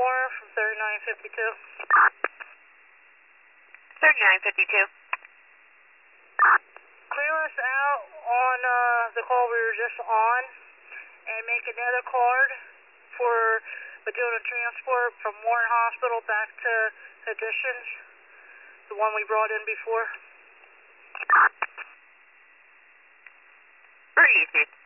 Warner from 3952. 3952. Clear us out on the call we were just on and make another card for doing a transport from Warren Hospital back to Additions, the one we brought in before. Very easy.